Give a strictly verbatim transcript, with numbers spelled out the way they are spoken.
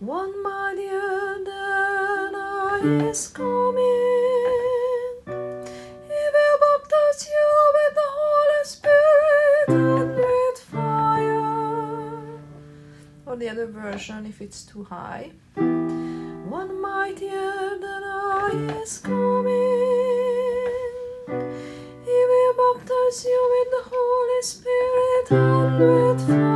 One mightier than I is coming. He will baptize you with the Holy Spirit and with fire. Or the other version if it's too high. One mightier than I is coming. He will baptize you with the Holy Spirit and with fire.